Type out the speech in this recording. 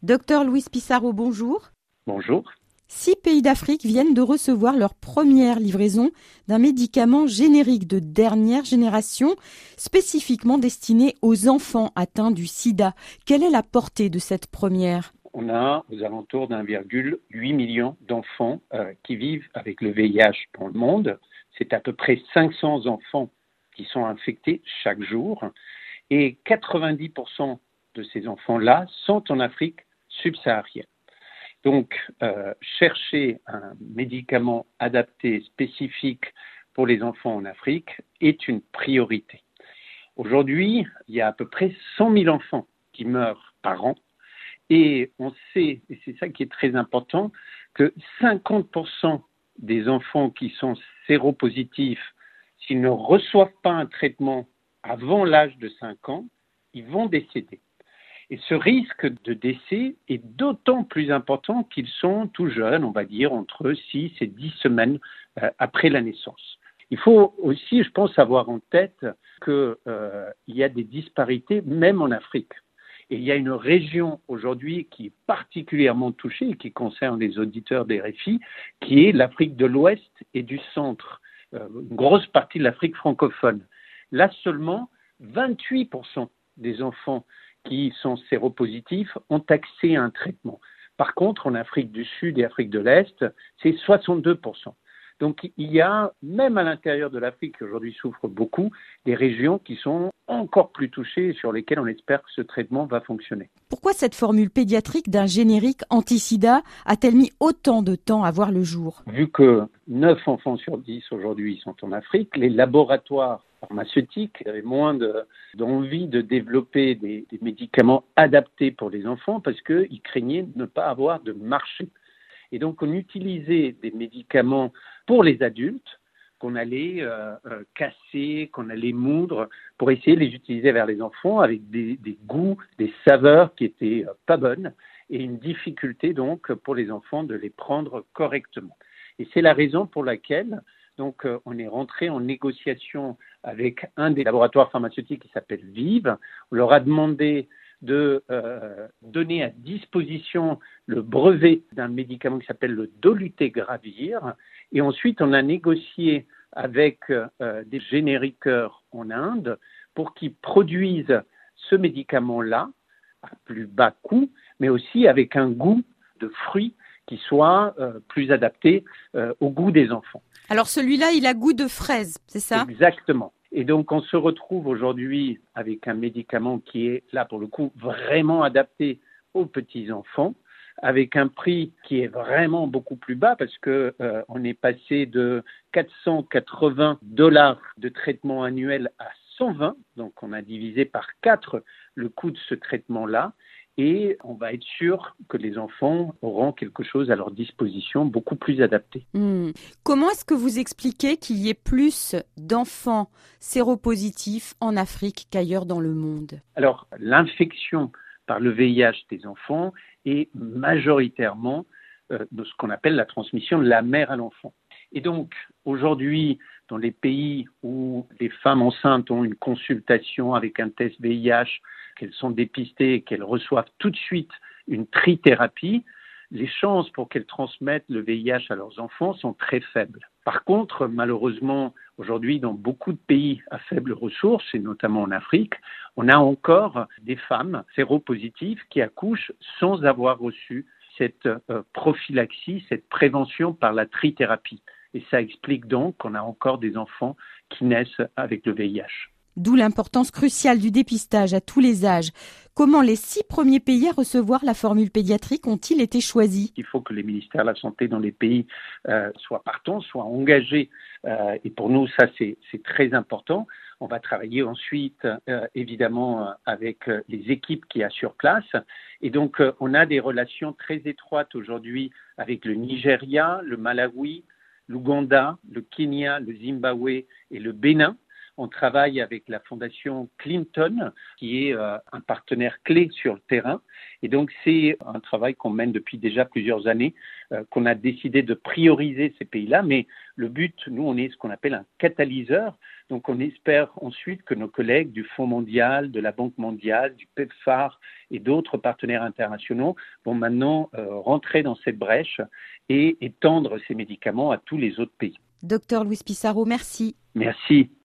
Docteur Luis Pissarro, bonjour. Bonjour. 6 pays d'Afrique viennent de recevoir leur première livraison d'un médicament générique de dernière génération, spécifiquement destiné aux enfants atteints du sida. Quelle est la portée de cette première ? On a aux alentours d'1,8 million d'enfants qui vivent avec le VIH dans le monde. C'est à peu près 500 enfants qui sont infectés chaque jour. Et 90% de ces enfants-là sont en Afrique subsaharienne. Donc, chercher un médicament adapté, spécifique pour les enfants en Afrique est une priorité. Aujourd'hui, il y a à peu près 100 000 enfants qui meurent par an et on sait, et c'est ça qui est très important, que 50% des enfants qui sont séropositifs, s'ils ne reçoivent pas un traitement avant l'âge de 5 ans, ils vont décéder. Et ce risque de décès est d'autant plus important qu'ils sont tout jeunes, on va dire entre 6 et 10 semaines après la naissance. Il faut aussi, je pense, avoir en tête qu'il y a des disparités même en Afrique. Et il y a une région aujourd'hui qui est particulièrement touchée et qui concerne les auditeurs des RFI, qui est l'Afrique de l'Ouest et du Centre, une grosse partie de l'Afrique francophone. Là seulement, 28% des enfants qui sont séropositifs ont accès à un traitement. Par contre, en Afrique du Sud et Afrique de l'Est, c'est 62%. Donc, il y a, même à l'intérieur de l'Afrique, qui aujourd'hui souffre beaucoup, des régions qui sont encore plus touchées et sur lesquelles on espère que ce traitement va fonctionner. Pourquoi cette formule pédiatrique d'un générique anti-sida a-t-elle mis autant de temps à voir le jour ? Vu que 9 enfants sur 10 aujourd'hui sont en Afrique, les laboratoires pharmaceutiques avaient moins d'envie de développer des médicaments adaptés pour les enfants parce qu'ils craignaient de ne pas avoir de marché. Et donc, on utilisait des médicaments pour les adultes qu'on allait casser, qu'on allait moudre pour essayer de les utiliser vers les enfants avec des goûts, des saveurs qui étaient pas bonnes et une difficulté donc pour les enfants de les prendre correctement. Et c'est la raison pour laquelle donc on est rentré en négociation avec un des laboratoires pharmaceutiques qui s'appelle Vive. On leur a demandé de donner à disposition le brevet d'un médicament qui s'appelle le dolutegravir. Et ensuite, on a négocié avec des génériqueurs en Inde pour qu'ils produisent ce médicament-là à plus bas coût, mais aussi avec un goût de fruits qui soit plus adapté au goût des enfants. Alors celui-là, il a goût de fraise, c'est ça ? Exactement. Et donc, on se retrouve aujourd'hui avec un médicament qui est, là, pour le coup, vraiment adapté aux petits-enfants, avec un prix qui est vraiment beaucoup plus bas parce que on est passé de $480 de traitement annuel à 120. Donc, on a divisé par 4 le coût de ce traitement-là. Et on va être sûr que les enfants auront quelque chose à leur disposition beaucoup plus adapté. Comment est-ce que vous expliquez qu'il y ait plus d'enfants séropositifs en Afrique qu'ailleurs dans le monde ? Alors, l'infection par le VIH des enfants est majoritairement de ce qu'on appelle la transmission de la mère à l'enfant. Et donc, aujourd'hui, dans les pays où les femmes enceintes ont une consultation avec un test VIH, qu'elles sont dépistées et qu'elles reçoivent tout de suite une trithérapie, les chances pour qu'elles transmettent le VIH à leurs enfants sont très faibles. Par contre, malheureusement, aujourd'hui, dans beaucoup de pays à faibles ressources, et notamment en Afrique, on a encore des femmes séropositives qui accouchent sans avoir reçu cette prophylaxie, cette prévention par la trithérapie. Et ça explique donc qu'on a encore des enfants qui naissent avec le VIH. D'où l'importance cruciale du dépistage à tous les âges. Comment les 6 premiers pays à recevoir la formule pédiatrique ont-ils été choisis ? Il faut que les ministères de la Santé dans les pays soient partants, soient engagés. Et pour nous, ça, c'est très important. On va travailler ensuite, évidemment, avec les équipes qu'il y a sur place. Et donc, on a des relations très étroites aujourd'hui avec le Nigeria, le Malawi, l'Ouganda, le Kenya, le Zimbabwe et le Bénin. On travaille avec la fondation Clinton, qui est un partenaire clé sur le terrain. Et donc, c'est un travail qu'on mène depuis déjà plusieurs années, qu'on a décidé de prioriser ces pays-là. Mais le but, nous, on est ce qu'on appelle un catalyseur. Donc, on espère ensuite que nos collègues du Fonds mondial, de la Banque mondiale, du PEPFAR et d'autres partenaires internationaux vont maintenant rentrer dans cette brèche et étendre ces médicaments à tous les autres pays. Docteur Luis Pissarro, merci. Merci.